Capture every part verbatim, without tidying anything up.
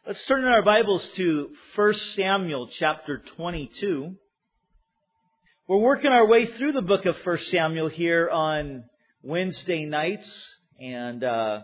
Let's turn in our Bibles to First Samuel chapter twenty-two. We're working our way through the book of First Samuel here on Wednesday nights. And uh,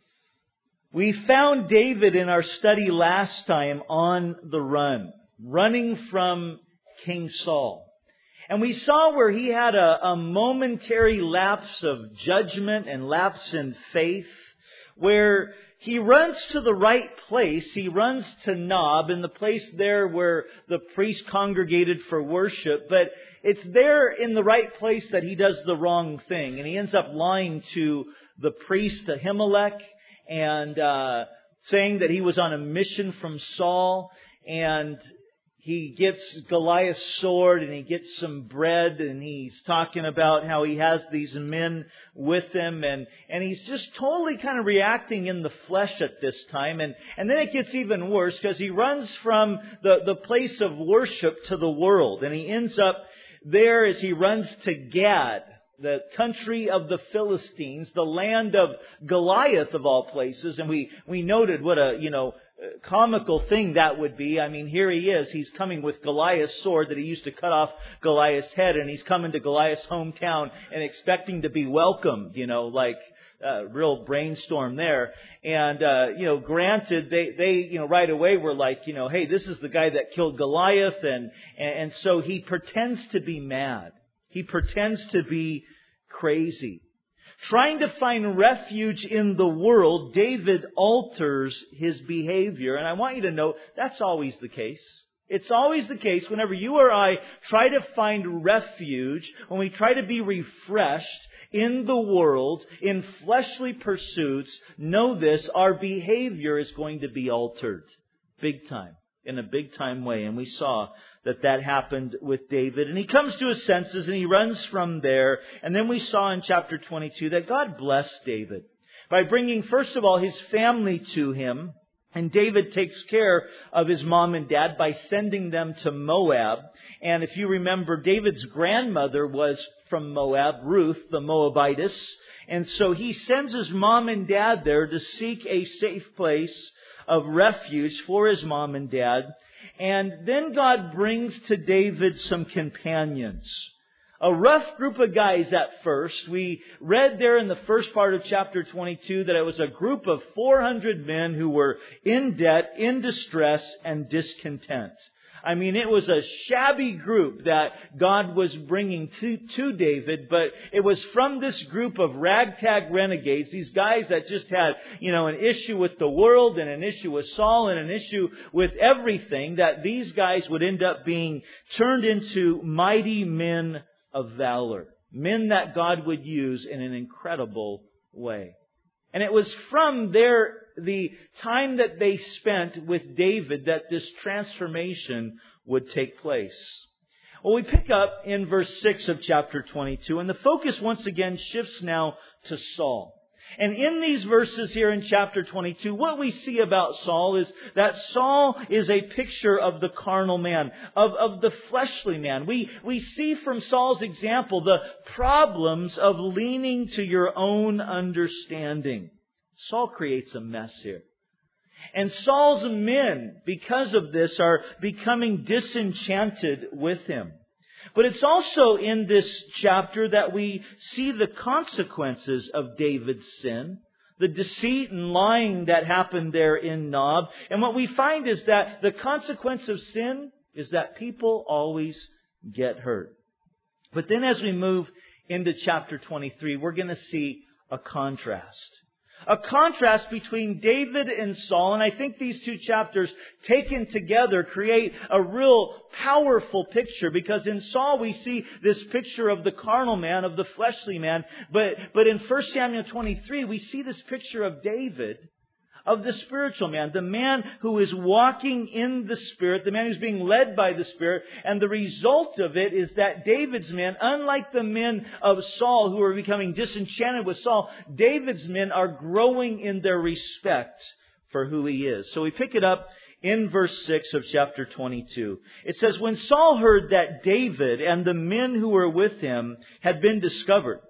we found David in our study last time on the run, running from King Saul. And we saw where he had a, a momentary lapse of judgment and lapse in faith, where he runs to the right place. He runs to Nob, in the place there where the priests congregated for worship. But it's there in the right place that he does the wrong thing. And he ends up lying to the priest Ahimelech and uh, saying that he was on a mission from Saul. And he gets Goliath's sword and he gets some bread, and he's talking about how he has these men with him, and, and he's just totally kind of reacting in the flesh at this time. And, and then it gets even worse because he runs from the, the place of worship to the world, and he ends up there as he runs to Gad, the country of the Philistines, the land of Goliath of all places. And we, we noted what a, you know, comical thing that would be. I mean, here he is. He's coming with Goliath's sword that he used to cut off Goliath's head, and he's coming to Goliath's hometown and expecting to be welcomed, you know, like uh, real brainstorm there. And, uh, you know, granted, they, they, you know, right away were like, you know, hey, this is the guy that killed Goliath. And, and so he pretends to be mad. He pretends to be crazy. Trying to find refuge in the world, David alters his behavior. And I want you to know that's always the case. It's always the case whenever you or I try to find refuge, when we try to be refreshed in the world, in fleshly pursuits, know this, our behavior is going to be altered. Big time. In a big time way. And we saw that that happened with David. And he comes to his senses and he runs from there. And then we saw in chapter twenty-two that God blessed David by bringing, first of all, his family to him. And David takes care of his mom and dad by sending them to Moab. And if you remember, David's grandmother was from Moab, Ruth, the Moabitess. And so he sends his mom and dad there to seek a safe place of refuge for his mom and dad. And then God brings to David some companions. A rough group of guys at first. We read there in the first part of chapter twenty-two that it was a group of four hundred men who were in debt, in distress, and discontent. I mean, it was a shabby group that God was bringing to, to David, but it was from this group of ragtag renegades, these guys that just had, you know, an issue with the world and an issue with Saul and an issue with everything, that these guys would end up being turned into mighty men of valor. Men that God would use in an incredible way. And it was from their, the time that they spent with David that this transformation would take place. Well, we pick up in verse six of chapter twenty-two, and the focus once again shifts now to Saul. And in these verses here in chapter twenty-two, what we see about Saul is that Saul is a picture of the carnal man, of, of the fleshly man. We, we see from Saul's example the problems of leaning to your own understanding. Saul creates a mess here. And Saul's men, because of this, are becoming disenchanted with him. But it's also in this chapter that we see the consequences of David's sin, the deceit and lying that happened there in Nob. And what we find is that the consequence of sin is that people always get hurt. But then as we move into chapter twenty-three, we're going to see a contrast. A contrast between David and Saul. And I think these two chapters taken together create a real powerful picture. Because in Saul we see this picture of the carnal man, of the fleshly man. But, but in First Samuel twenty-three we see this picture of David, of the spiritual man. The man who is walking in the Spirit. The man who's being led by the Spirit. And the result of it is that David's men, unlike the men of Saul who are becoming disenchanted with Saul, David's men are growing in their respect for who he is. So we pick it up in verse six of chapter twenty-two. It says, when Saul heard that David and the men who were with him had been discovered,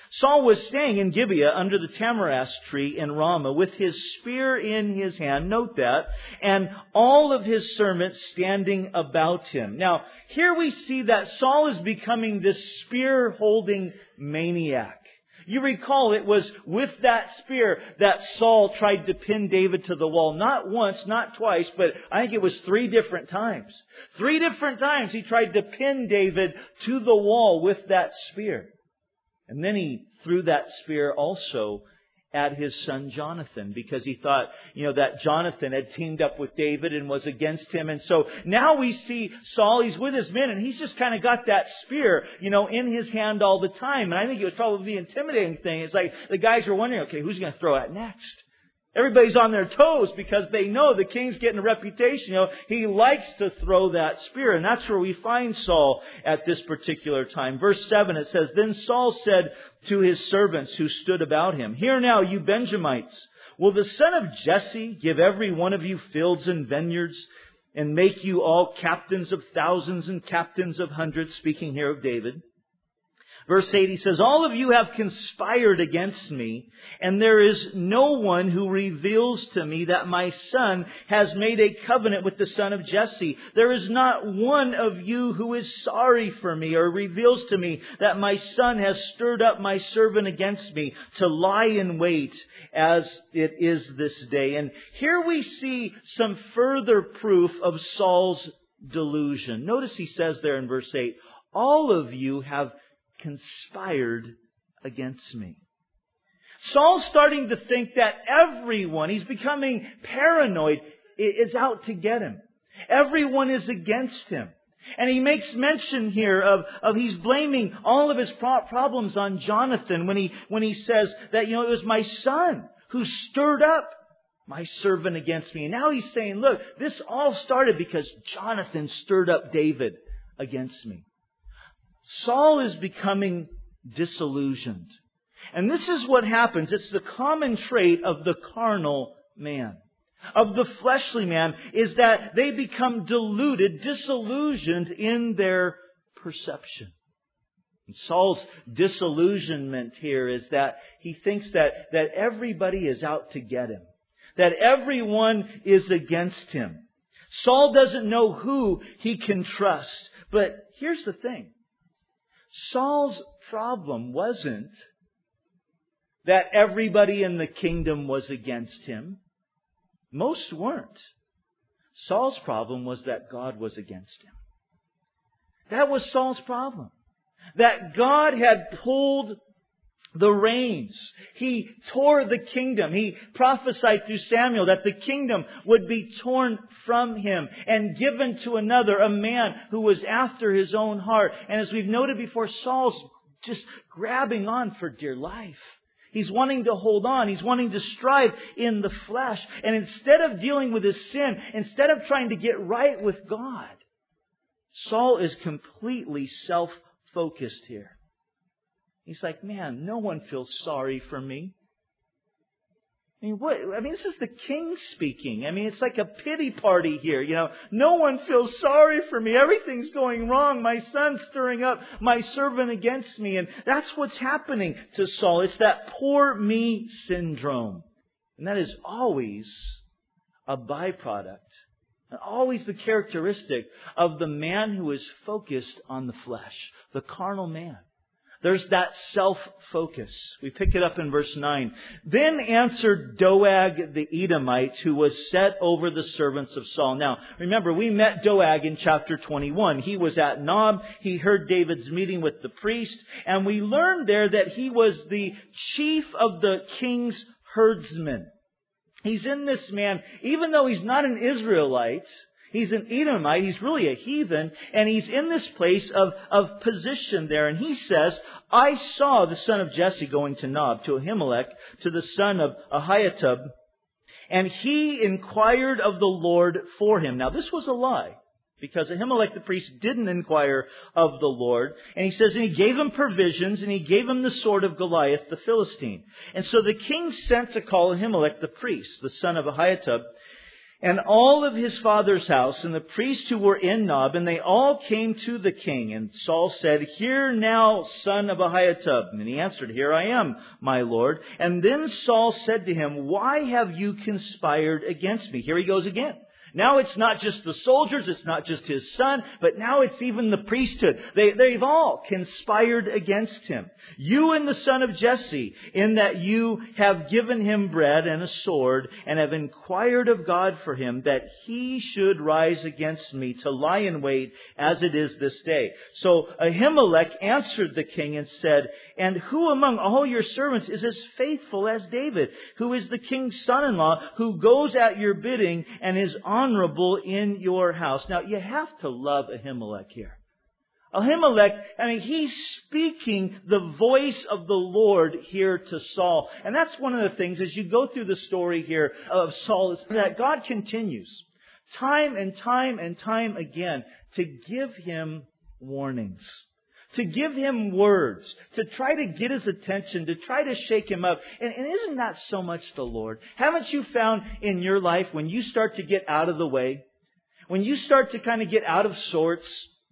Saul was staying in Gibeah under the tamarisk tree in Ramah with his spear in his hand, note that, and all of his servants standing about him. Now, here we see that Saul is becoming this spear-holding maniac. You recall it was with that spear that Saul tried to pin David to the wall. Not once, not twice, but I think it was three different times. Three different times he tried to pin David to the wall with that spear. And then he threw that spear also at his son Jonathan, because he thought, you know, that Jonathan had teamed up with David and was against him. And so now we see Saul, he's with his men, and he's just kind of got that spear, you know, in his hand all the time. And I think it was probably the intimidating thing. It's like the guys were wondering, okay, who's going to throw at next? Everybody's on their toes because they know the king's getting a reputation. You know, he likes to throw that spear. And that's where we find Saul at this particular time. Verse seven, it says, Then Saul said to his servants who stood about him, Hear now, you Benjamites, will the son of Jesse give every one of you fields and vineyards and make you all captains of thousands and captains of hundreds? Speaking here of David. Verse eight, he says, All of you have conspired against me, and there is no one who reveals to me that my son has made a covenant with the son of Jesse. There is not one of you who is sorry for me or reveals to me that my son has stirred up my servant against me to lie in wait as it is this day. And here we see some further proof of Saul's delusion. Notice he says there in verse eight, All of you have conspired against me. Saul's starting to think that everyone, he's becoming paranoid, is out to get him. Everyone is against him. And he makes mention here of, of he's blaming all of his pro- problems on Jonathan when he, when he says that, you know, it was my son who stirred up my servant against me. And now he's saying, look, this all started because Jonathan stirred up David against me. Saul is becoming disillusioned. And this is what happens. It's the common trait of the carnal man, of the fleshly man, is that they become deluded, disillusioned in their perception. And Saul's disillusionment here is that he thinks that, that everybody is out to get him, that everyone is against him. Saul doesn't know who he can trust. But here's the thing. Saul's problem wasn't that everybody in the kingdom was against him. Most weren't. Saul's problem was that God was against him. That was Saul's problem. That God had pulled the reins. He tore the kingdom. He prophesied through Samuel that the kingdom would be torn from him and given to another, a man who was after his own heart. And as we've noted before, Saul's just grabbing on for dear life. He's wanting to hold on. He's wanting to strive in the flesh. And instead of dealing with his sin, instead of trying to get right with God, Saul is completely self-focused here. He's like, man, no one feels sorry for me. I mean, what? I mean, this is the king speaking. I mean, it's like a pity party here. You know, no one feels sorry for me. Everything's going wrong. My son's stirring up my servant against me. And that's what's happening to Saul. It's that poor me syndrome. And that is always a byproduct, and always the characteristic of the man who is focused on the flesh, the carnal man. There's that self-focus. We pick it up in verse nine. Then answered Doeg the Edomite, who was set over the servants of Saul. Now, remember, we met Doeg in chapter twenty-one. He was at Nob. He heard David's meeting with the priest. And we learned there that he was the chief of the king's herdsmen. He's in this man, even though he's not an Israelite, he's an Edomite. He's really a heathen. And he's in this place of, of position there. And he says, I saw the son of Jesse going to Nob, to Ahimelech, to the son of Ahitub. And he inquired of the Lord for him. Now, this was a lie, because Ahimelech the priest didn't inquire of the Lord. And he says, and he gave him provisions, and he gave him the sword of Goliath the Philistine. And so the king sent to call Ahimelech the priest, the son of Ahitub. and all of his father's house, and the priests who were in Nob, and they all came to the king. And Saul said, Hear now, son of Ahitub. And he answered, Here I am, my lord. And then Saul said to him, Why have you conspired against me? Here he goes again. Now it's not just the soldiers, it's not just his son, but now it's even the priesthood. They, they've all conspired against him. You and the son of Jesse, in that you have given him bread and a sword, and have inquired of God for him, that he should rise against me to lie in wait as it is this day. So Ahimelech answered the king and said, And who among all your servants is as faithful as David, who is the king's son-in-law, who goes at your bidding and is honorable in your house? Now, you have to love Ahimelech here. Ahimelech, I mean, he's speaking the voice of the Lord here to Saul. And that's one of the things, as you go through the story here of Saul, is that God continues time and time and time again to give him warnings, to give him words, to try to get his attention, to try to shake him up. And, and isn't that so much the Lord? Haven't you found in your life, when you start to get out of the way, when you start to kind of get out of sorts,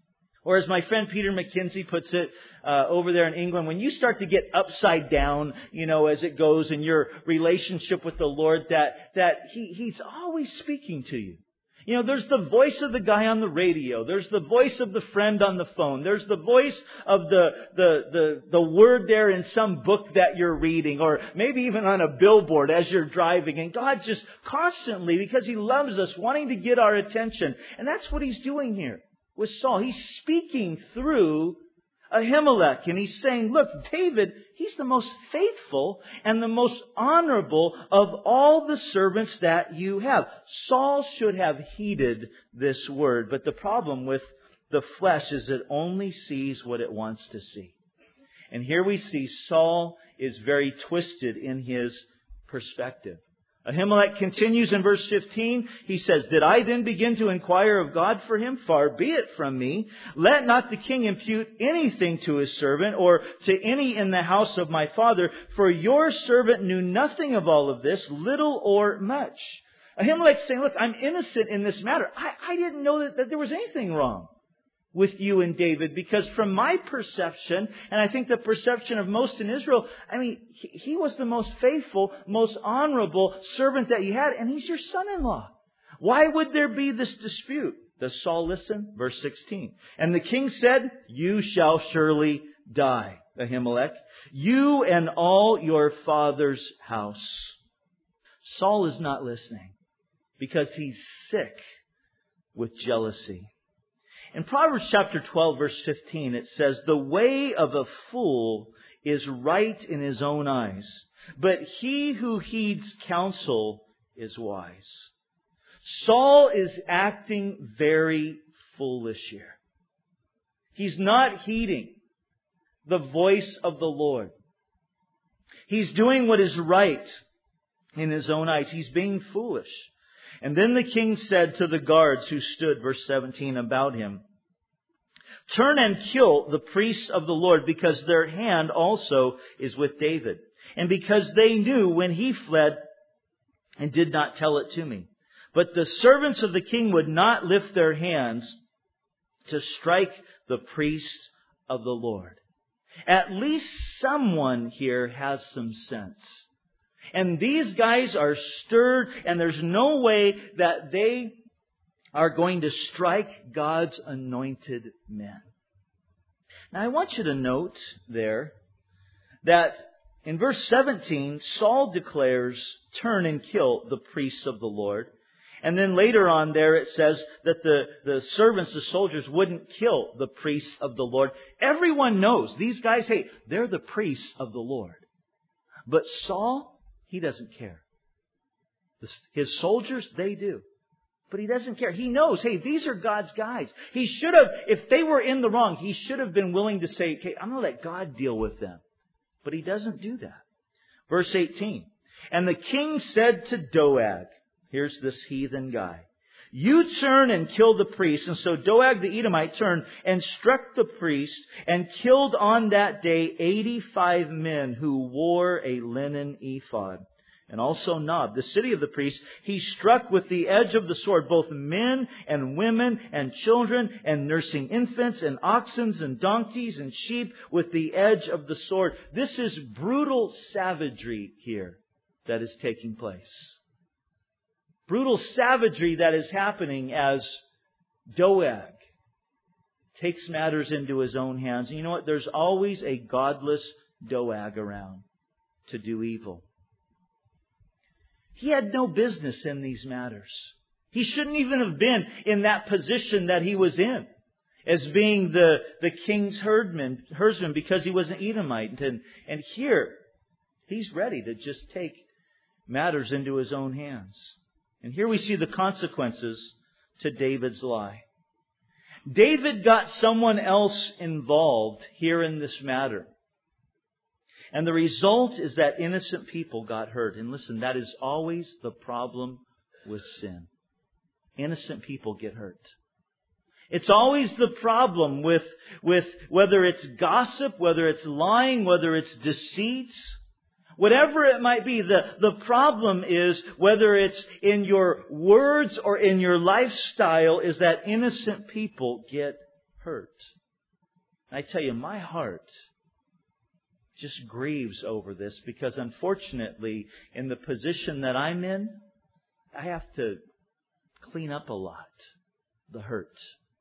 or as my friend Peter McKenzie puts it uh, over there in England, when you start to get upside down, you know, as it goes in your relationship with the Lord, that that he, He's always speaking to you. You know, there's the voice of the guy on the radio. There's the voice of the friend on the phone. There's the voice of the, the, the, the word there in some book that you're reading, or maybe even on a billboard as you're driving. And God just constantly, because He loves us, wanting to get our attention. And that's what He's doing here with Saul. He's speaking through Ahimelech, and he's saying, look, David, he's the most faithful and the most honorable of all the servants that you have. Saul should have heeded this word, but the problem with the flesh is it only sees what it wants to see. And here we see Saul is very twisted in his perspective. Ahimelech continues in verse fifteen. He says, Did I then begin to inquire of God for him? Far be it from me. Let not the king impute anything to his servant, or to any in the house of my father, for your servant knew nothing of all of this, little or much. Ahimelech saying, look, I'm innocent in this matter. I, I didn't know that, that there was anything wrong with you and David, because from my perception, and I think the perception of most in Israel, I mean, he, he was the most faithful, most honorable servant that you had, and he's your son-in-law. Why would there be this dispute? Does Saul listen? Verse sixteen. And the king said, You shall surely die, Ahimelech, you and all your father's house. Saul is not listening because he's sick with jealousy. In Proverbs chapter twelve, verse fifteen, it says, The way of a fool is right in his own eyes, but he who heeds counsel is wise. Saul is acting very foolish here. He's not heeding the voice of the Lord. He's doing what is right in his own eyes. He's being foolish. And then the king said to the guards who stood, verse seventeen, about him, Turn and kill the priests of the Lord, because their hand also is with David, and because they knew when he fled and did not tell it to me. But the servants of the king would not lift their hands to strike the priest of the Lord. At least someone here has some sense. And these guys are stirred, and there's no way that they are going to strike God's anointed men. Now I want you to note there that in verse seventeen, Saul declares, Turn and kill the priests of the Lord. And then later on there it says that the, the servants, the soldiers, wouldn't kill the priests of the Lord. Everyone knows these guys, hey, they're the priests of the Lord. But Saul, he doesn't care. His soldiers, they do. But he doesn't care. He knows, hey, these are God's guys. He should have, if they were in the wrong, he should have been willing to say, okay, I'm going to let God deal with them. But he doesn't do that. Verse eighteen. And the king said to Doeg, here's this heathen guy, You turn and kill the priest. And so Doeg the Edomite turned and struck the priest and killed on that day eighty-five men who wore a linen ephod. and also Nob, the city of the priests, he struck with the edge of the sword both men and women and children and nursing infants and oxen and donkeys and sheep with the edge of the sword. This is brutal savagery here that is taking place. Brutal savagery that is happening as Doeg takes matters into his own hands. And you know what? There's always a godless Doeg around to do evil. He had no business in these matters. He shouldn't even have been in that position that he was in, as being the, the king's herdman, herdsman, because he was an Edomite. And, and here, he's ready to just take matters into his own hands. And here we see the consequences to David's lie. David got someone else involved here in this matter. And the result is that innocent people got hurt. And listen, that is always the problem with sin. Innocent people get hurt. It's always the problem with, with whether it's gossip, whether it's lying, whether it's deceit. Whatever it might be, the, the problem is, whether it's in your words or in your lifestyle, is that innocent people get hurt. And I tell you, my heart just grieves over this, because unfortunately, in the position that I'm in, I have to clean up a lot, the hurt.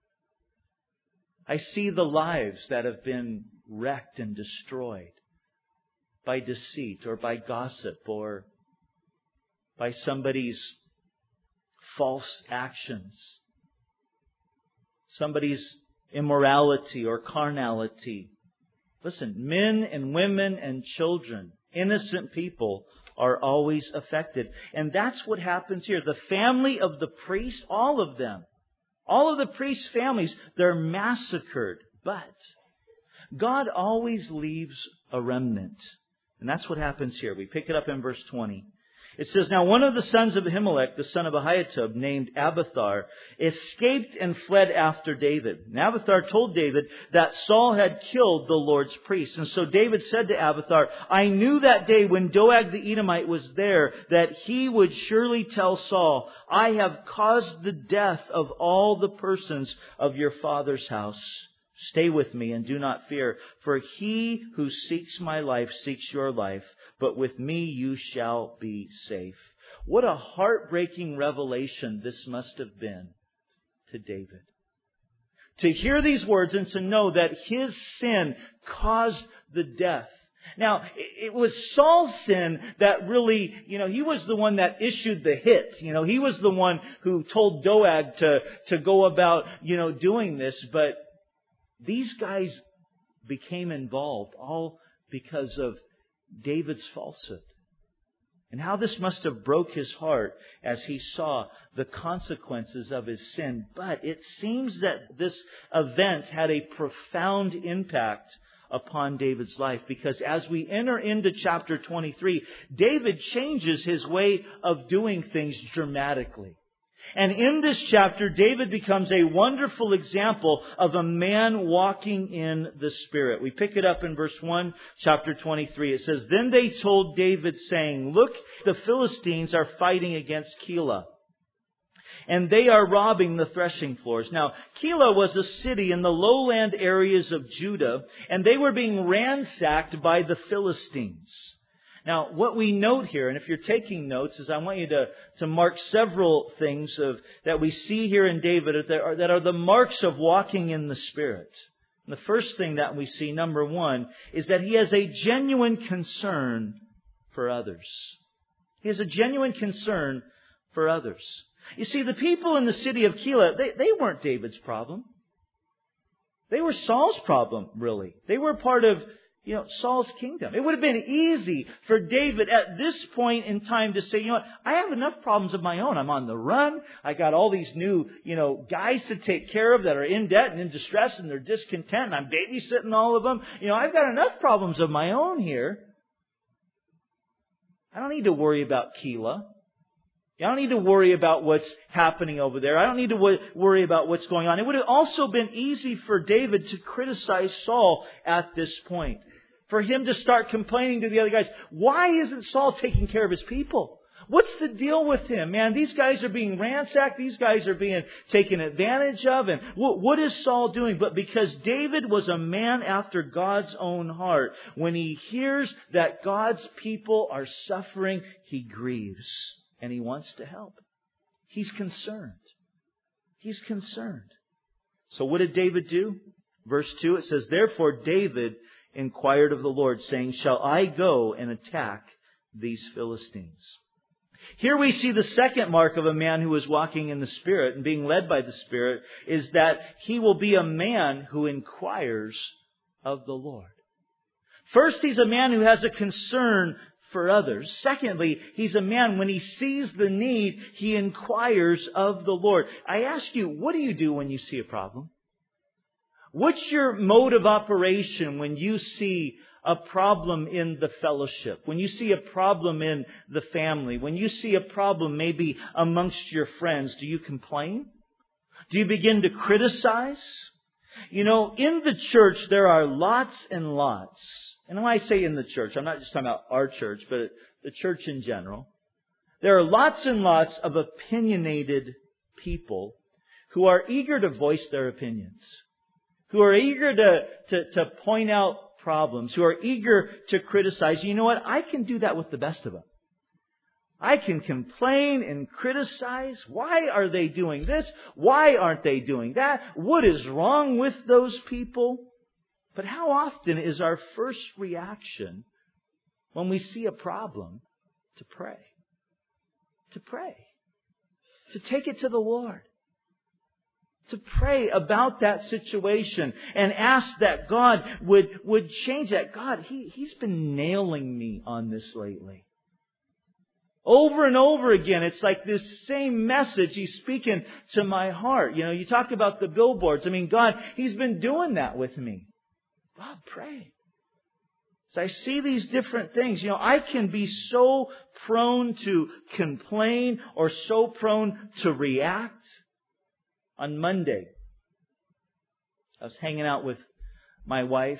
I see the lives that have been wrecked and destroyed by deceit or by gossip or by somebody's false actions, somebody's immorality or carnality. Listen, men and women and children, innocent people, are always affected. And that's what happens here. The family of the priest, all of them, all of the priest families, they're massacred. But God always leaves a remnant. And that's what happens here. We pick it up in verse twenty. It says, "Now one of the sons of Ahimelech, the son of Ahitub, named Abiathar, escaped and fled after David. And Abiathar told David that Saul had killed the Lord's priest. And so David said to Abiathar, 'I knew that day when Doeg the Edomite was there, that he would surely tell Saul, I have caused the death of all the persons of your father's house. Stay with me and do not fear, for he who seeks my life seeks your life, but with me you shall be safe.'" What a heartbreaking revelation this must have been to David. To hear these words and to know that his sin caused the death. Now, it was Saul's sin that really, you know, he was the one that issued the hit. You know, he was the one who told Doeg to, to go about, you know, doing this. But these guys became involved all because of David's falsehood. And how this must have broke his heart as he saw the consequences of his sin. But it seems that this event had a profound impact upon David's life, because as we enter into chapter twenty-three, David changes his way of doing things dramatically. And in this chapter, David becomes a wonderful example of a man walking in the Spirit. We pick it up in verse one, chapter twenty-three. It says, "Then they told David, saying, 'Look, the Philistines are fighting against Keilah, and they are robbing the threshing floors.'" Now, Keilah was a city in the lowland areas of Judah, and they were being ransacked by the Philistines. Now, what we note here, and if you're taking notes, is I want you to, to mark several things of that we see here in David that are, that are the marks of walking in the Spirit. And the first thing that we see, number one, is that he has a genuine concern for others. He has a genuine concern for others. You see, the people in the city of Keilah, they, they weren't David's problem. They were Saul's problem, really. They were part of You know, Saul's kingdom. It would have been easy for David at this point in time to say, you know what, I have enough problems of my own. I'm on the run. I got all these new, you know, guys to take care of that are in debt and in distress and they're discontent and I'm babysitting all of them. You know, I've got enough problems of my own here. I don't need to worry about Keilah. I don't need to worry about what's happening over there. I don't need to worry about what's going on. It would have also been easy for David to criticize Saul at this point. for him to start complaining to the other guys. Why isn't Saul taking care of his people? What's the deal with him? Man, these guys are being ransacked. These guys are being taken advantage of. And what, what is Saul doing? But because David was a man after God's own heart, when he hears that God's people are suffering, he grieves and he wants to help. He's concerned. He's concerned. So what did David do? Verse two, it says, "Therefore David inquired of the Lord, saying, Shall I go and attack these Philistines?" Here we see the second mark of a man who is walking in the Spirit and being led by the Spirit is that he will be a man who inquires of the Lord. First, he's a man who has a concern for others. Secondly, he's a man, when he sees the need, he inquires of the Lord. I ask you, what do you do when you see a problem? What's your mode of operation when you see a problem in the fellowship, when you see a problem in the family, when you see a problem maybe amongst your friends? Do you complain? Do you begin to criticize? You know, in the church there are lots and lots. And when I say in the church, I'm not just talking about our church, but the church in general. There are lots and lots of opinionated people who are eager to voice their opinions, who are eager to, to, to point out problems, who are eager to criticize. You know what? I can do that with the best of them. I can complain and criticize. Why are they doing this? Why aren't they doing that? What is wrong with those people? But how often is our first reaction when we see a problem to pray? To pray. To take it to the Lord. To pray about that situation and ask that God would, would change that. God, he, He's been nailing me on this lately. Over and over again, it's like this same message He's speaking to my heart. You know, you talk about the billboards. I mean, God, He's been doing that with me. God, pray. So I see these different things. You know, I can be so prone to complain or so prone to react. On Monday, I was hanging out with my wife.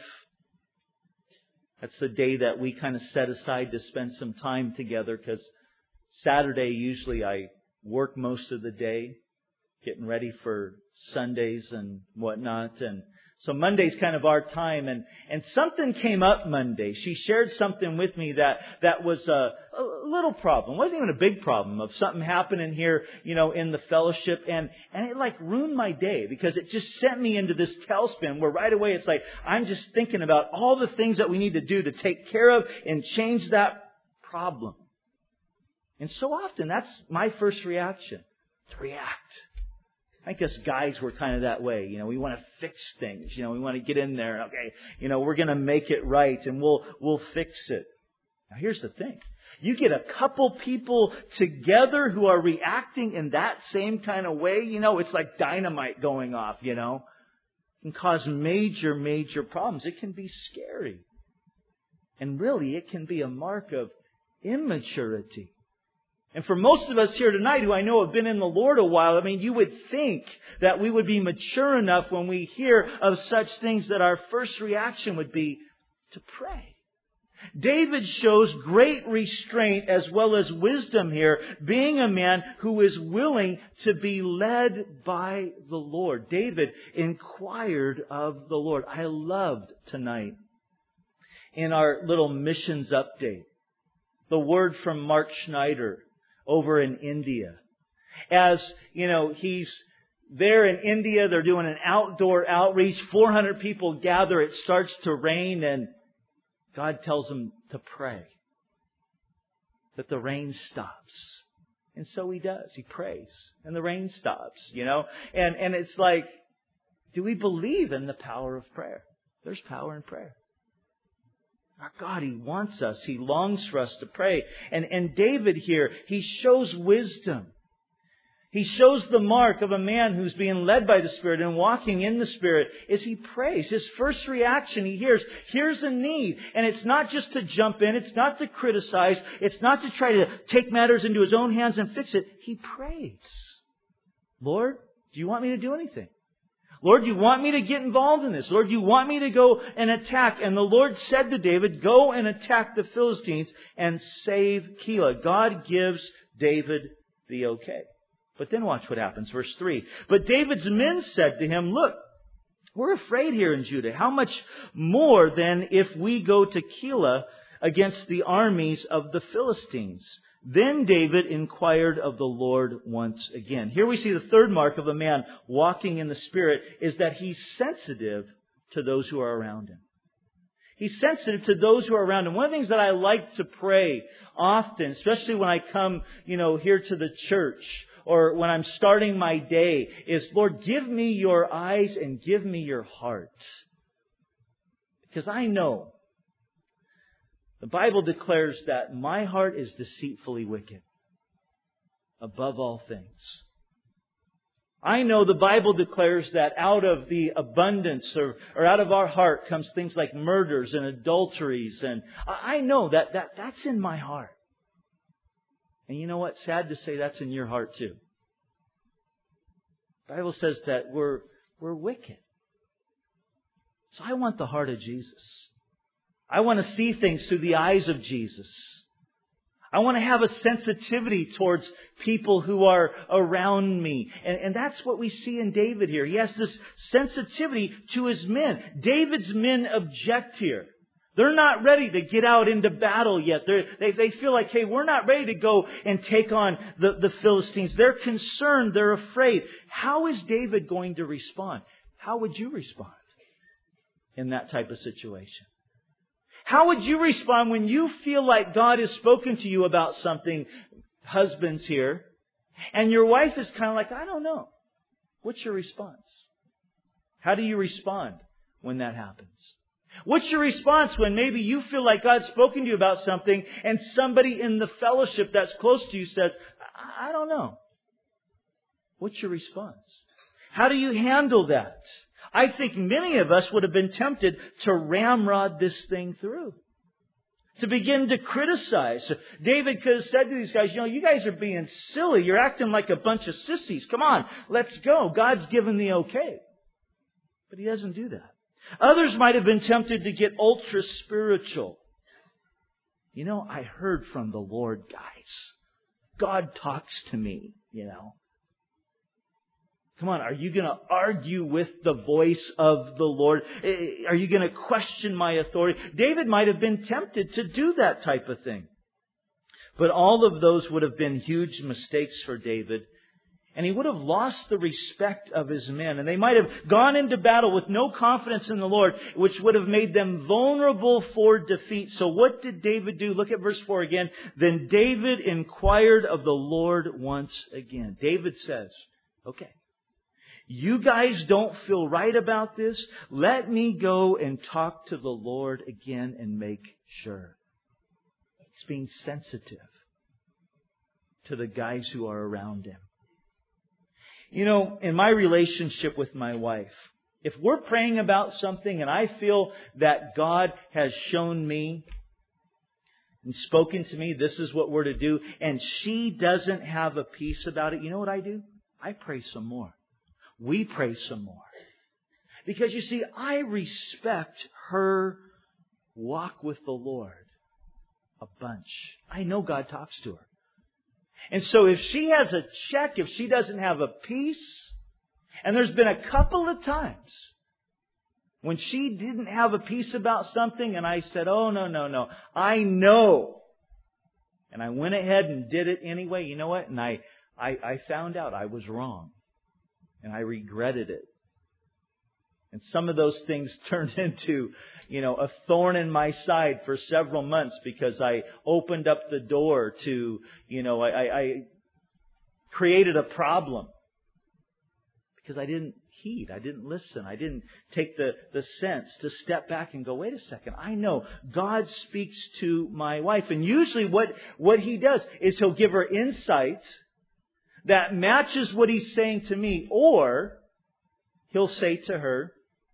That's the day that we kind of set aside to spend some time together, because Saturday usually I work most of the day, getting ready for Sundays and whatnot. And so Monday's kind of our time. And, and something came up Monday. She shared something with me that, that was a, a little problem. It wasn't even a big problem, of something happening here, you know, in the fellowship. And, and it like ruined my day, because it just sent me into this tailspin where right away it's like, I'm just thinking about all the things that we need to do to take care of and change that problem. And so often that's my first reaction, to react. I think us guys were kind of that way. You know, we want to fix things. You know, we want to get in there. Okay, you know, we're going to make it right, and we'll we'll fix it. Now, here's the thing. You get a couple people together who are reacting in that same kind of way, you know, it's like dynamite going off, you know. It can cause major, major problems. It can be scary. And really, it can be a mark of immaturity. And for most of us here tonight who I know have been in the Lord a while, I mean, you would think that we would be mature enough when we hear of such things that our first reaction would be to pray. David shows great restraint as well as wisdom here, being a man who is willing to be led by the Lord. David inquired of the Lord. I loved tonight in our little missions update the word from Mark Schneider over in India. As, you know, he's there in India, they're doing an outdoor outreach. four hundred people gather. It starts to rain, and God tells him to pray that the rain stops. And so he does. He prays, and the rain stops, you know. And, and it's like, do we believe in the power of prayer? There's power in prayer. Our God, He wants us. He longs for us to pray. And, and David here, he shows wisdom. He shows the mark of a man who's being led by the Spirit and walking in the Spirit is he prays. His first reaction, he hears, here's a need. And it's not just to jump in. It's not to criticize. It's not to try to take matters into his own hands and fix it. He prays. Lord, do you want me to do anything? Lord, you want me to get involved in this? Lord, you want me to go and attack? And the Lord said to David, go and attack the Philistines and save Keilah. God gives David the okay. But then watch what happens. Verse three. But David's men said to him, look, we're afraid here in Judah. How much more then if we go to Keilah against the armies of the Philistines? Then David inquired of the Lord once again. Here we see the third mark of a man walking in the Spirit is that he's sensitive to those who are around him. He's sensitive to those who are around him. One of the things that I like to pray often, especially when I come, you know, here to the church or when I'm starting my day, is, Lord, give me your eyes and give me your heart. Because I know the Bible declares that my heart is deceitfully wicked above all things. I know the Bible declares that out of the abundance or, or out of our heart comes things like murders and adulteries. And I know that, that that's in my heart. And you know what? Sad to say, that's in your heart too. The Bible says that we're, we're wicked. So I want the heart of Jesus. I want to see things through the eyes of Jesus. I want to have a sensitivity towards people who are around me. And, and that's what we see in David here. He has this sensitivity to his men. David's men object here. They're not ready to get out into battle yet. They're, they they feel like, hey, we're not ready to go and take on the, the Philistines. They're concerned. They're afraid. How is David going to respond? How would you respond in that type of situation? How would you respond when you feel like God has spoken to you about something, husbands here, and your wife is kind of like, I don't know. What's your response? How do you respond when that happens? What's your response when maybe you feel like God's spoken to you about something and somebody in the fellowship that's close to you says, I don't know. What's your response? How do you handle that? I think many of us would have been tempted to ramrod this thing through. To begin to criticize. David could have said to these guys, you know, you guys are being silly. You're acting like a bunch of sissies. Come on, let's go. God's given the okay. But He doesn't do that. Others might have been tempted to get ultra spiritual. You know, I heard from the Lord, guys. God talks to me, you know. Come on, are you going to argue with the voice of the Lord? Are you going to question my authority? David might have been tempted to do that type of thing. But all of those would have been huge mistakes for David. And he would have lost the respect of his men. And they might have gone into battle with no confidence in the Lord, which would have made them vulnerable for defeat. So what did David do? Look at verse four again. Then David inquired of the Lord once again. David says, okay, you guys don't feel right about this. Let me go and talk to the Lord again and make sure. He's being sensitive to the guys who are around him. You know, in my relationship with my wife, if we're praying about something and I feel that God has shown me and spoken to me, this is what we're to do, and she doesn't have a peace about it, you know what I do? I pray some more. We pray some more. Because you see, I respect her walk with the Lord a bunch. I know God talks to her. And so if she has a check, if she doesn't have a peace, and there's been a couple of times when she didn't have a peace about something and I said, oh, no, no, no, I know. And I went ahead and did it anyway. You know what? And I, I, I found out I was wrong. And I regretted it. And some of those things turned into, you know, a thorn in my side for several months because I opened up the door to, you know, I, I created a problem. Because I didn't heed. I didn't listen. I didn't take the, the sense to step back and go, wait a second. I know God speaks to my wife. And usually what, what He does is He'll give her insight that matches what He's saying to me. Or He'll say to her,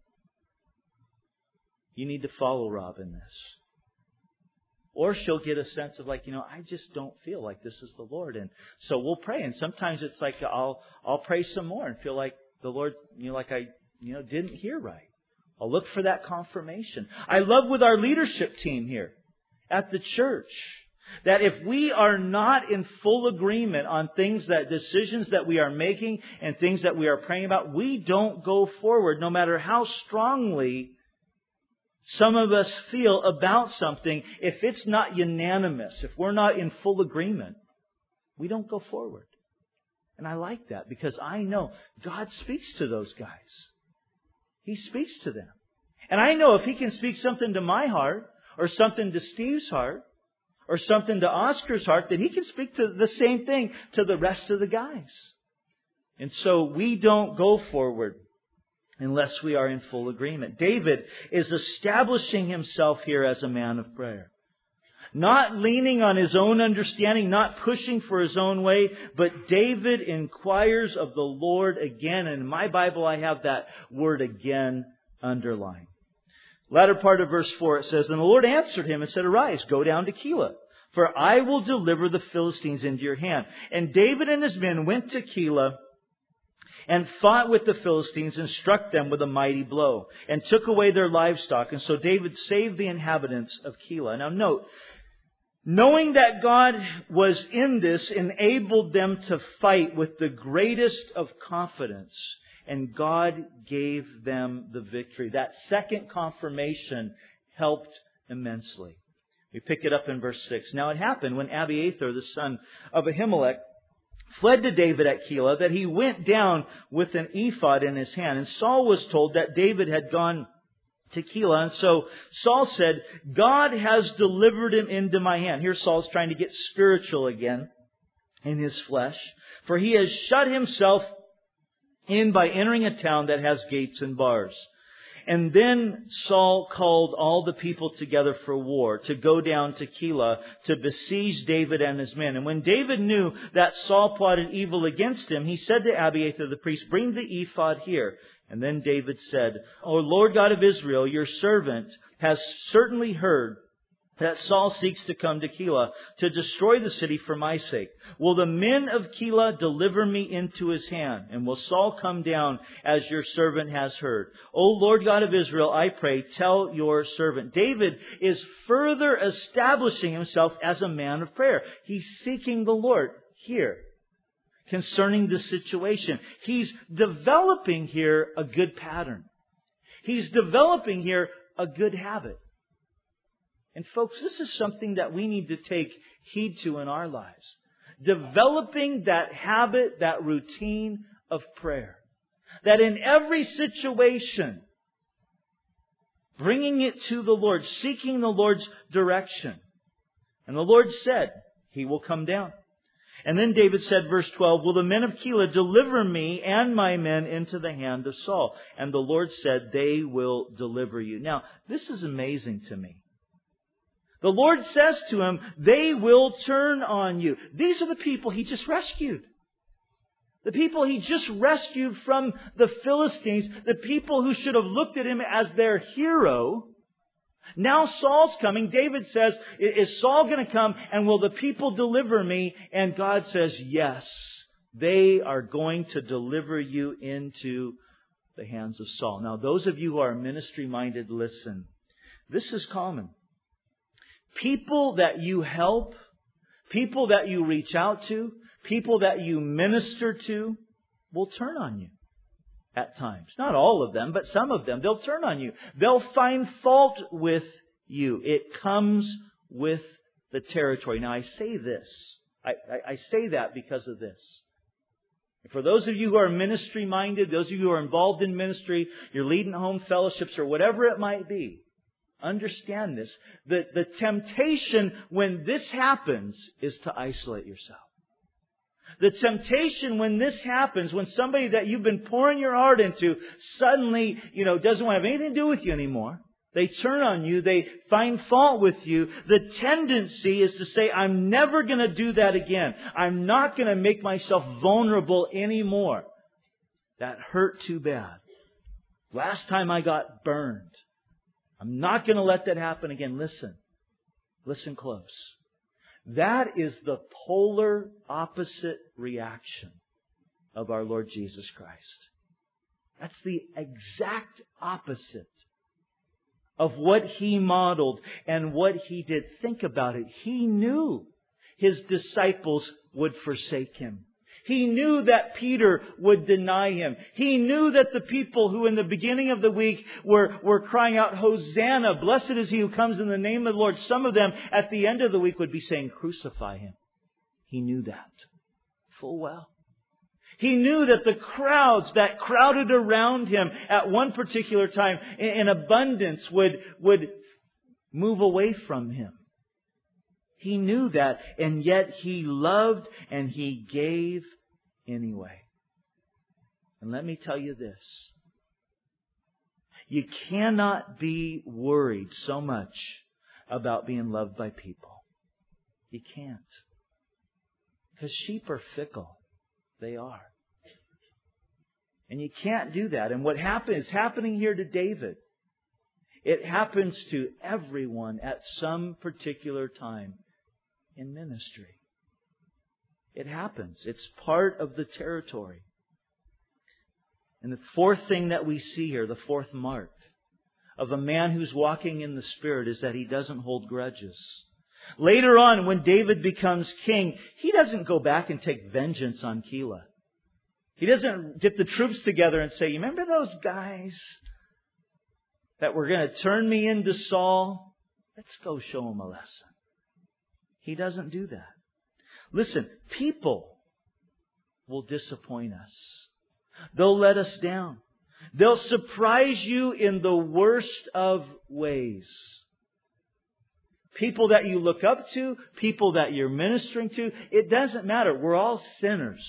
you need to follow Rob in this. Or she'll get a sense of like, you know, I just don't feel like this is the Lord. And so we'll pray. And sometimes it's like I'll I'll pray some more and feel like the Lord, you know, like I you know, didn't hear right. I'll look for that confirmation. I love with our leadership team here at the church that if we are not in full agreement on things that, decisions that we are making and things that we are praying about, we don't go forward no matter how strongly some of us feel about something. If it's not unanimous, if we're not in full agreement, we don't go forward. And I like that because I know God speaks to those guys. He speaks to them. And I know if He can speak something to my heart or something to Steve's heart or something to Oscar's heart, then He can speak to the same thing to the rest of the guys. And so we don't go forward unless we are in full agreement. David is establishing himself here as a man of prayer. Not leaning on his own understanding, not pushing for his own way, but David inquires of the Lord again. And in my Bible, I have that word again underlined. Latter part of verse four, it says, "And the Lord answered him and said, Arise, go down to Keilah, for I will deliver the Philistines into your hand. And David and his men went to Keilah and fought with the Philistines and struck them with a mighty blow and took away their livestock. And so David saved the inhabitants of Keilah." Now note, knowing that God was in this enabled them to fight with the greatest of confidence. And God gave them the victory. That second confirmation helped immensely. We pick it up in verse six. "Now it happened when Abiathar, the son of Ahimelech, fled to David at Keilah, that he went down with an ephod in his hand. And Saul was told that David had gone to Keilah. And so Saul said, God has delivered him into my hand." Here Saul's trying to get spiritual again in his flesh. "For he has shut himself in by entering a town that has gates and bars." And then Saul called all the people together for war, to go down to Keilah, to besiege David and his men. And when David knew that Saul plotted evil against him, he said to Abiathar the priest, "Bring the ephod here." And then David said, "O Lord God of Israel, your servant has certainly heard that Saul seeks to come to Keilah to destroy the city for my sake. Will the men of Keilah deliver me into his hand? And will Saul come down as your servant has heard? O Lord God of Israel, I pray, tell your servant." David is further establishing himself as a man of prayer. He's seeking the Lord here concerning the situation. He's developing here a good pattern. He's developing here a good habit. And folks, this is something that we need to take heed to in our lives. Developing that habit, that routine of prayer. That in every situation, bringing it to the Lord, seeking the Lord's direction. And the Lord said, He will come down. And then David said, verse twelve, "Will the men of Keilah deliver me and my men into the hand of Saul?" And the Lord said, "They will deliver you." Now, this is amazing to me. The Lord says to him, they will turn on you. These are the people He just rescued. The people He just rescued from the Philistines. The people who should have looked at Him as their hero. Now Saul's coming. David says, is Saul going to come? And will the people deliver me? And God says, yes, they are going to deliver you into the hands of Saul. Now, those of you who are ministry-minded, listen. This is common. People that you help, people that you reach out to, people that you minister to will turn on you at times. Not all of them, but some of them. They'll turn on you. They'll find fault with you. It comes with the territory. Now, I say this. I, I, I say that because of this. For those of you who are ministry-minded, those of you who are involved in ministry, you're leading home fellowships or whatever it might be, understand this. The, the temptation when this happens is to isolate yourself. The temptation when this happens, when somebody that you've been pouring your heart into suddenly, you know, doesn't want to have anything to do with you anymore. They turn on you. They find fault with you. The tendency is to say, I'm never going to do that again. I'm not going to make myself vulnerable anymore. That hurt too bad. Last time I got burned. I'm not going to let that happen again. Listen. Listen close. That is the polar opposite reaction of our Lord Jesus Christ. That's the exact opposite of what He modeled and what He did. Think about it. He knew His disciples would forsake Him. He knew that Peter would deny Him. He knew that the people who in the beginning of the week were, were crying out, Hosanna, blessed is He who comes in the name of the Lord. Some of them at the end of the week would be saying, crucify Him. He knew that full well. He knew that the crowds that crowded around Him at one particular time in abundance would, would move away from Him. He knew that, and yet He loved and He gave anyway. And let me tell you this. You cannot be worried so much about being loved by people. You can't. Because sheep are fickle. They are. And you can't do that. And what happen, is happening here to David, it happens to everyone at some particular time in ministry. It happens. It's part of the territory. And the fourth thing that we see here, the fourth mark of a man who's walking in the Spirit, is that he doesn't hold grudges. Later on, when David becomes king, he doesn't go back and take vengeance on Keilah. He doesn't get the troops together and say, you remember those guys that were going to turn me into Saul? Let's go show them a lesson. He doesn't do that. Listen, people will disappoint us. They'll let us down. They'll surprise you in the worst of ways. People that you look up to, people that you're ministering to, it doesn't matter. We're all sinners.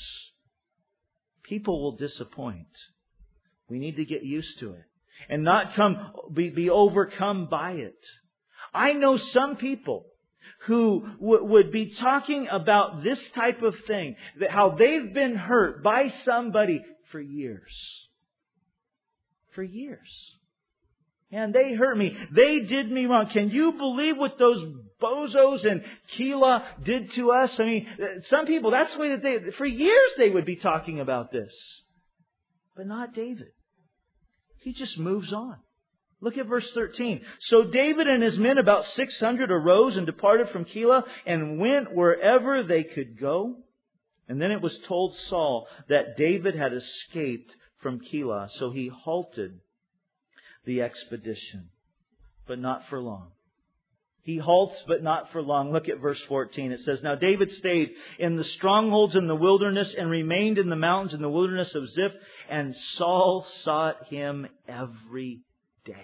People will disappoint. We need to get used to it and not come be, be overcome by it. I know some people who w- would be talking about this type of thing, that how they've been hurt by somebody for years. For years. And they hurt me. They did me wrong. Can you believe what those bozos and Keilah did to us? I mean, some people, that's the way that they, for years they would be talking about this. But not David. He just moves on. Look at verse thirteen. So David and his men, about six hundred, arose and departed from Keilah and went wherever they could go. And then it was told Saul that David had escaped from Keilah. So he halted the expedition, but not for long. He halts, but not for long. Look at verse fourteen. It says, Now David stayed in the strongholds in the wilderness and remained in the mountains in the wilderness of Ziph. And Saul sought him every day.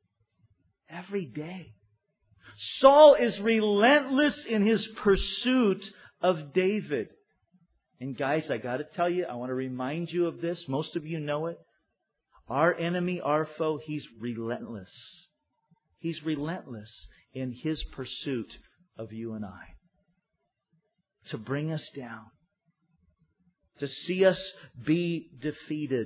Every day. Saul is relentless in his pursuit of David. And guys, I got to tell you, I want to remind you of this. Most of you know it. Our enemy, our foe, he's relentless. He's relentless in his pursuit of you and I. To bring us down. To see us be defeated.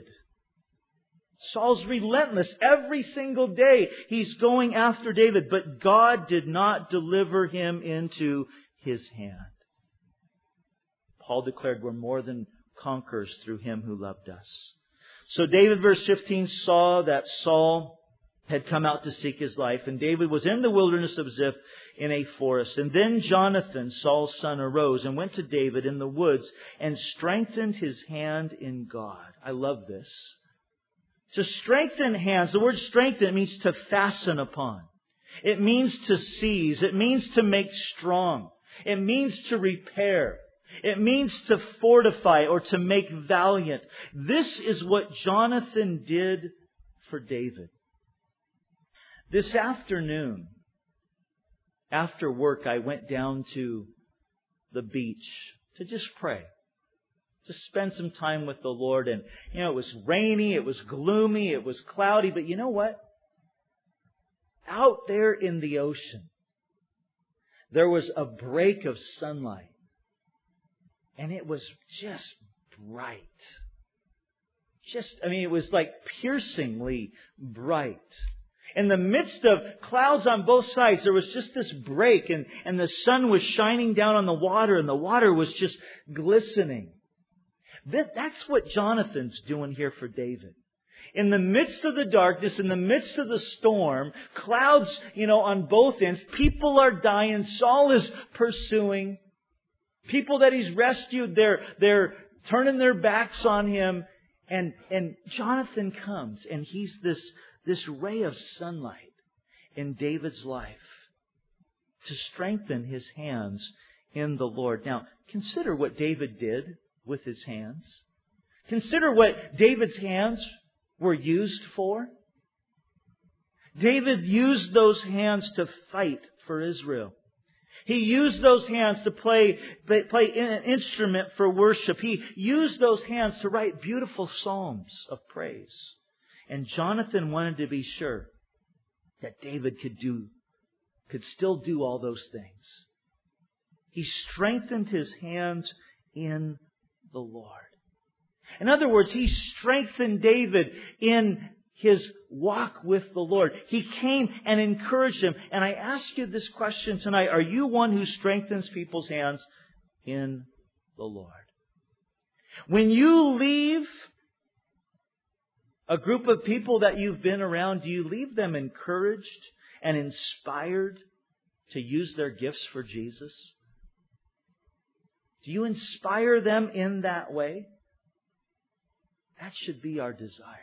Saul's relentless. Every single day he's going after David. But God did not deliver him into his hand. Paul declared we're more than conquerors through Him who loved us. So David, verse fifteen, saw that Saul had come out to seek his life. And David was in the wilderness of Ziph in a forest. And then Jonathan, Saul's son, arose and went to David in the woods and strengthened his hand in God. I love this. To strengthen hands, the word strengthen means to fasten upon. It means to seize. It means to make strong. It means to repair. It means to fortify or to make valiant. This is what Jonathan did for David. This afternoon, after work, I went down to the beach to just pray. To spend some time with the Lord. And, you know, it was rainy, it was gloomy, it was cloudy. But you know what? Out there in the ocean, there was a break of sunlight. And it was just bright. Just, I mean, it was like piercingly bright. In the midst of clouds on both sides, there was just this break, and, and the sun was shining down on the water, and the water was just glistening. That, that's what Jonathan's doing here for David. In the midst of the darkness, in the midst of the storm, clouds, you know, on both ends, people are dying. Saul is pursuing. People that he's rescued, they're, they're turning their backs on him. And, and Jonathan comes, and he's this, this ray of sunlight in David's life to strengthen his hands in the Lord. Now, consider what David did with his hands. Consider what David's hands were used for. David used those hands to fight for Israel. He used those hands to play, play an instrument for worship. He used those hands to write beautiful psalms of praise. And Jonathan wanted to be sure that David could do, could still do all those things. He strengthened his hands in the Lord. In other words, He strengthened David in his walk with the Lord. He came and encouraged him. And I ask you this question tonight. Are you one who strengthens people's hands in the Lord? When you leave a group of people that you've been around, do you leave them encouraged and inspired to use their gifts for Jesus? Do you inspire them in that way? That should be our desire.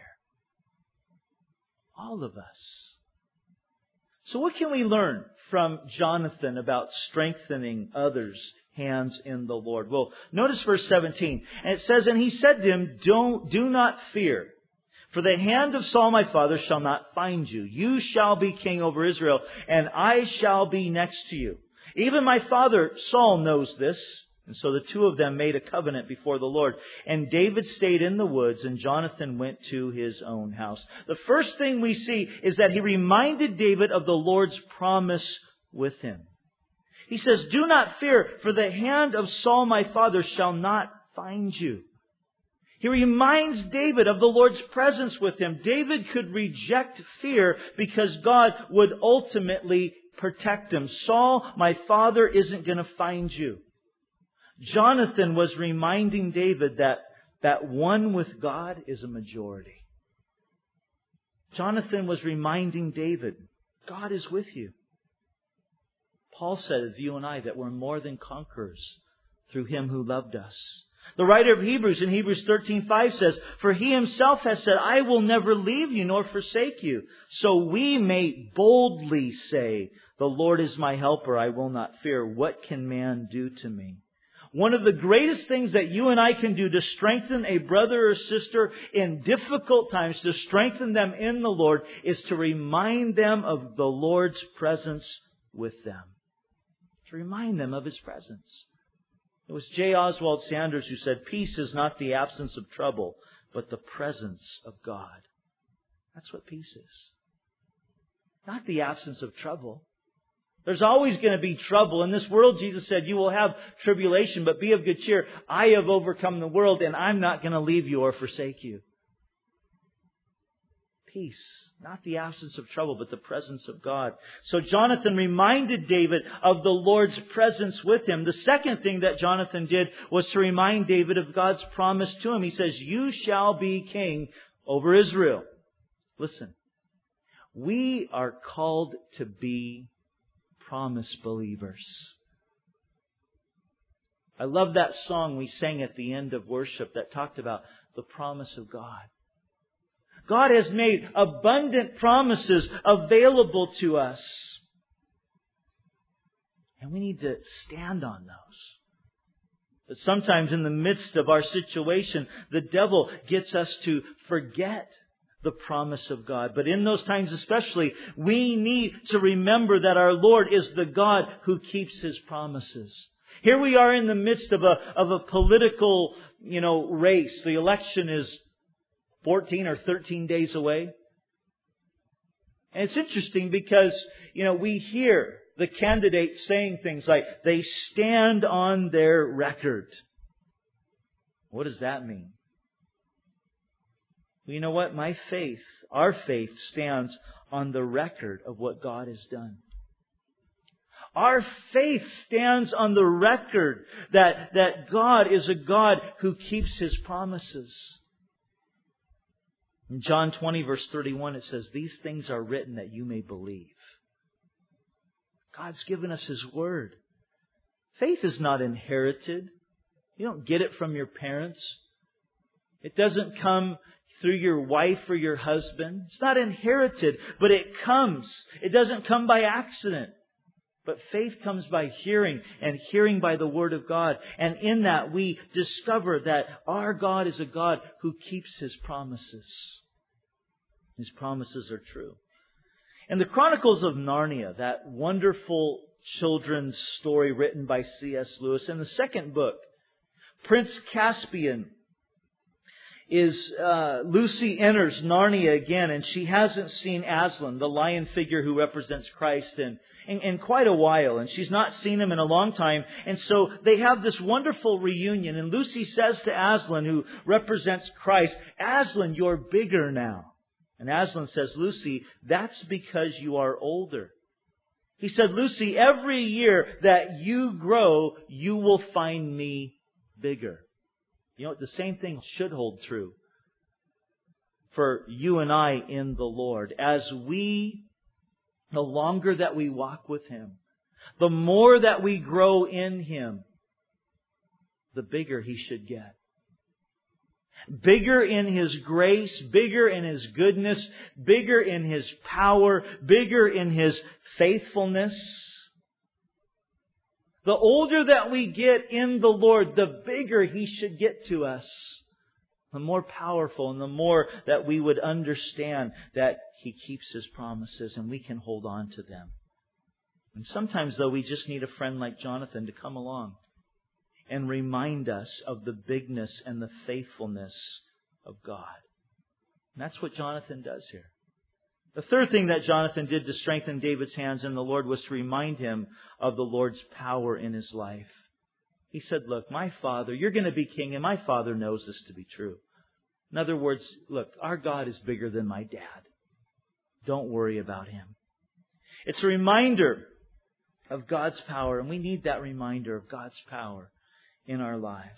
All of us. So what can we learn from Jonathan about strengthening others' hands in the Lord? Well, notice verse seventeen. And it says, and he said to him, Don't, do not fear, for the hand of Saul my father shall not find you. You shall be king over Israel, and I shall be next to you. Even my father Saul knows this. And so the two of them made a covenant before the Lord. And David stayed in the woods, and Jonathan went to his own house. The first thing we see is that he reminded David of the Lord's promise with him. He says, do not fear, for the hand of Saul my father shall not find you. He reminds David of the Lord's presence with him. David could reject fear because God would ultimately protect him. Saul, my father, isn't going to find you. Jonathan was reminding David that, that one with God is a majority. Jonathan was reminding David, God is with you. Paul said of you and I that we're more than conquerors through Him who loved us. The writer of Hebrews in Hebrews thirteen five says, for He Himself has said, I will never leave you nor forsake you. So we may boldly say, the Lord is my helper, I will not fear. What can man do to me? One of the greatest things that you and I can do to strengthen a brother or sister in difficult times, to strengthen them in the Lord, is to remind them of the Lord's presence with them. To remind them of His presence. It was J. Oswald Sanders who said, peace is not the absence of trouble, but the presence of God. That's what peace is. Not the absence of trouble. There's always going to be trouble. In this world, Jesus said, you will have tribulation, but be of good cheer. I have overcome the world, and I'm not going to leave you or forsake you. Peace. Not the absence of trouble, but the presence of God. So Jonathan reminded David of the Lord's presence with him. The second thing that Jonathan did was to remind David of God's promise to him. He says, you shall be king over Israel. Listen, we are called to be promise believers. I love that song we sang at the end of worship that talked about the promise of God. God has made abundant promises available to us. And we need to stand on those. But sometimes in the midst of our situation, the devil gets us to forget the promise of God. But in those times especially, we need to remember that our Lord is the God who keeps His promises. Here we are in the midst of a, of a political, you know, race. The election is fourteen or thirteen days away. And it's interesting because, you know, we hear the candidates saying things like, they stand on their record. What does that mean? Well, you know what? My faith, our faith stands on the record of what God has done. Our faith stands on the record that, that God is a God who keeps His promises. In John twenty, verse thirty-one, it says, "These things are written that you may believe." God's given us His Word. Faith is not inherited. You don't get it from your parents. It doesn't come through your wife or your husband. It's not inherited, but it comes. It doesn't come by accident. But faith comes by hearing, and hearing by the Word of God. And in that we discover that our God is a God who keeps His promises. His promises are true. In the Chronicles of Narnia, that wonderful children's story written by C S Lewis, in the second book, Prince Caspian is, uh, Lucy enters Narnia again, and she hasn't seen Aslan, the lion figure who represents Christ, in, in, in quite a while. And she's not seen him in a long time. And so they have this wonderful reunion. And Lucy says to Aslan, who represents Christ, "Aslan, you're bigger now." And Aslan says, "Lucy, that's because you are older." He said, "Lucy, every year that you grow, you will find me bigger." You know, the same thing should hold true for you and I in the Lord. As we, the longer that we walk with Him, the more that we grow in Him, the bigger He should get. Bigger in His grace, bigger in His goodness, bigger in His power, bigger in His faithfulness. The older that we get in the Lord, the bigger He should get to us. The more powerful and the more that we would understand that He keeps His promises and we can hold on to them. And sometimes, though, we just need a friend like Jonathan to come along and remind us of the bigness and the faithfulness of God. And that's what Jonathan does here. The third thing that Jonathan did to strengthen David's hands in the Lord was to remind him of the Lord's power in his life. He said, "Look, my father, you're going to be king, and my father knows this to be true." In other words, look, our God is bigger than my dad. Don't worry about him. It's a reminder of God's power, and we need that reminder of God's power in our lives.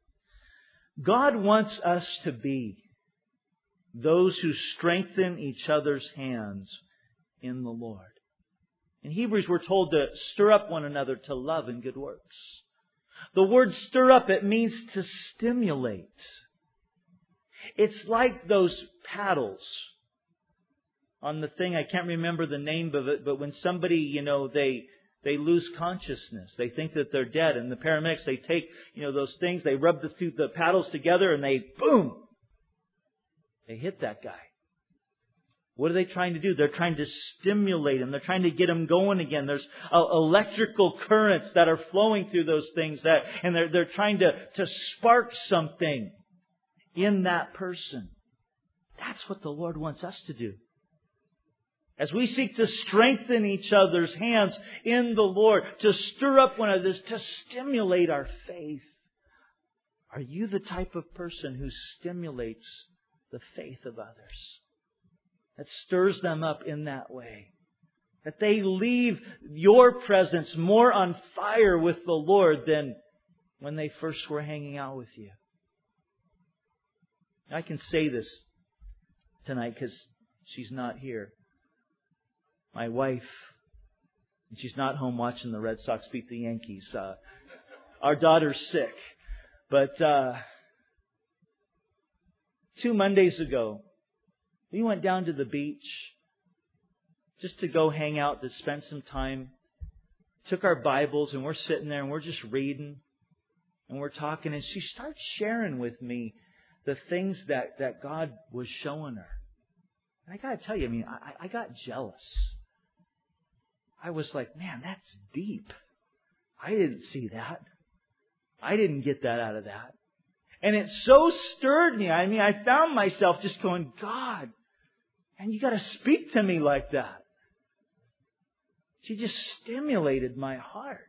God wants us to be those who strengthen each other's hands in the Lord. In Hebrews, we're told to stir up one another to love and good works. The word stir up, it means to stimulate. It's like those paddles on the thing, I can't remember the name of it, but when somebody, you know, they they lose consciousness. They think that they're dead. And the paramedics, they take, you know, those things, they rub the, the paddles together and they, boom! They hit that guy. What are they trying to do? They're trying to stimulate him. They're trying to get him going again. There's uh, electrical currents that are flowing through those things, that, and they're, they're trying to, to spark something in that person. That's what the Lord wants us to do. As we seek to strengthen each other's hands in the Lord, to stir up one another, to stimulate our faith. Are you the type of person who stimulates the faith of others? That stirs them up in that way. That they leave your presence more on fire with the Lord than when they first were hanging out with you. I can say this tonight because she's not here. My wife, and she's not home watching the Red Sox beat the Yankees. Uh, our daughter's sick. But uh, two Mondays ago, we went down to the beach just to go hang out, to spend some time. Took our Bibles and we're sitting there and we're just reading and we're talking. And she starts sharing with me the things that, that God was showing her. And I got to tell you, I mean, I, I got jealous. I was like, man, that's deep. I didn't see that. I didn't get that out of that. And it so stirred me. I mean, I found myself just going, God, and you got to speak to me like that. She just stimulated my heart.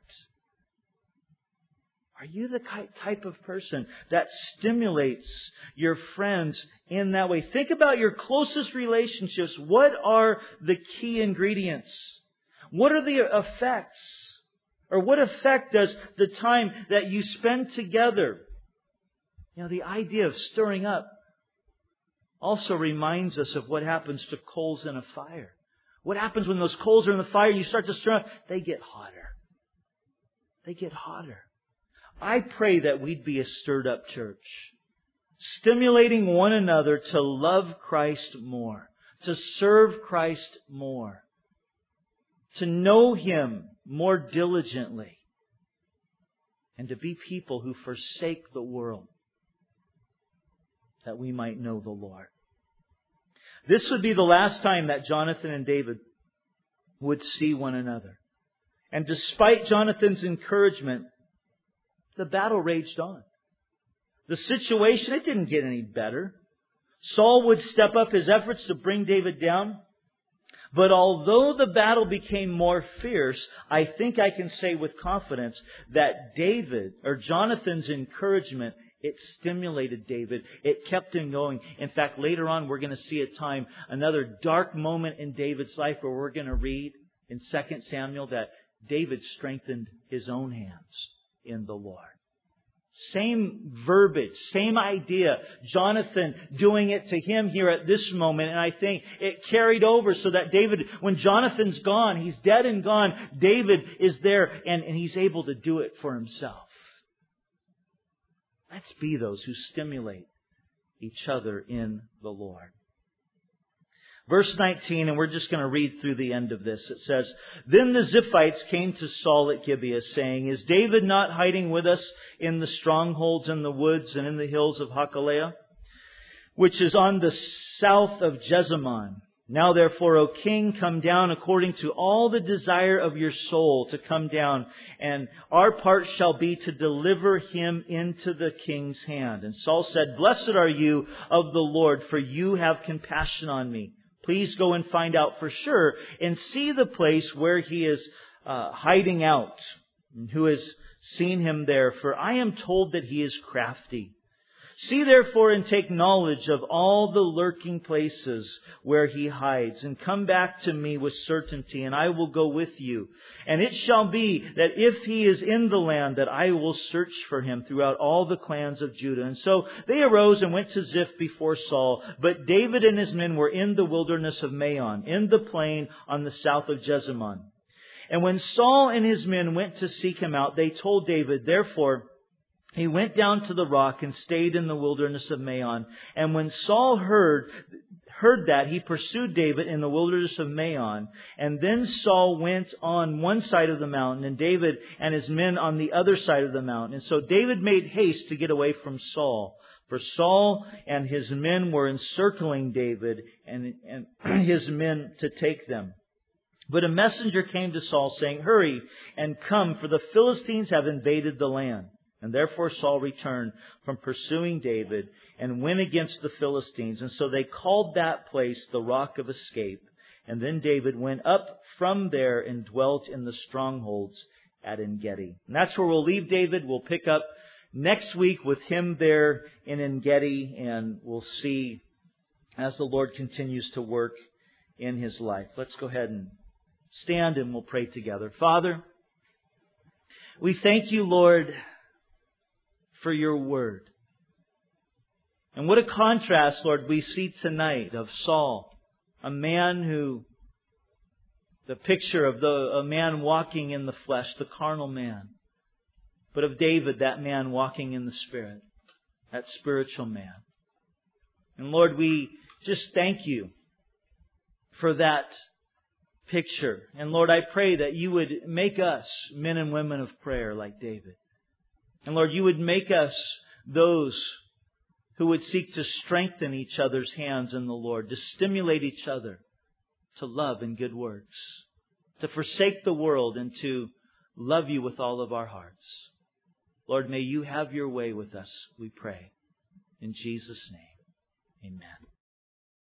Are you the type of person that stimulates your friends in that way? Think about your closest relationships. What are the key ingredients? What are the effects? Or what effect does the time that you spend together? You know, the idea of stirring up also reminds us of what happens to coals in a fire. What happens when those coals are in the fire, you start to stir up, they get hotter. They get hotter. I pray that we'd be a stirred up church, stimulating one another to love Christ more, to serve Christ more, to know Him more diligently, and to be people who forsake the world that we might know the Lord. This would be the last time that Jonathan and David would see one another. And despite Jonathan's encouragement, the battle raged on. The situation, it didn't get any better. Saul would step up his efforts to bring David down. But although the battle became more fierce, I think I can say with confidence that David, or Jonathan's encouragement, it stimulated David. It kept him going. In fact, later on we're going to see a time, another dark moment in David's life where we're going to read in Second Samuel that David strengthened his own hands in the Lord. Same verbiage, same idea. Jonathan doing it to him here at this moment. And I think it carried over so that David, when Jonathan's gone, he's dead and gone, David is there and, and he's able to do it for himself. Let's be those who stimulate each other in the Lord. Verse nineteen, and we're just going to read through the end of this. It says, Then the Ziphites came to Saul at Gibeah, saying, Is David not hiding with us in the strongholds in the woods and in the hills of Hachilah, which is on the south of Jezamon? Now therefore, O king, come down according to all the desire of your soul to come down, and our part shall be to deliver him into the king's hand. And Saul said, Blessed are you of the Lord, for you have compassion on me. Please go and find out for sure and see the place where he is uh, hiding out, and who has seen him there, for I am told that he is crafty. See therefore and take knowledge of all the lurking places where he hides, and come back to me with certainty, and I will go with you. And it shall be that if he is in the land, that I will search for him throughout all the clans of Judah. And so they arose and went to Ziph before Saul, but David and his men were in the wilderness of Maon, in the plain on the south of Jezamon. And when Saul and his men went to seek him out, they told David, Therefore he went down to the rock and stayed in the wilderness of Maon. And when Saul heard heard that, he pursued David in the wilderness of Maon. And then Saul went on one side of the mountain, and David and his men on the other side of the mountain. And so David made haste to get away from Saul. For Saul and his men were encircling David and, and his men to take them. But a messenger came to Saul saying, Hurry and come, for the Philistines have invaded the land. And therefore Saul returned from pursuing David and went against the Philistines. And so they called that place the Rock of Escape. And then David went up from there and dwelt in the strongholds at En-gedi. And that's where we'll leave David. We'll pick up next week with him there in En-gedi. And we'll see as the Lord continues to work in his life. Let's go ahead and stand and we'll pray together. Father, we thank you, Lord, for your word. And what a contrast, Lord, we see tonight of Saul, a man who, the picture of the a man walking in the flesh, the carnal man, but of David, that man walking in the Spirit, that spiritual man. And Lord, we just thank you for that picture. And Lord, I pray that you would make us men and women of prayer like David. And Lord, you would make us those who would seek to strengthen each other's hands in the Lord, to stimulate each other to love and good works, to forsake the world and to love you with all of our hearts. Lord, may you have your way with us, we pray. In Jesus' name, amen.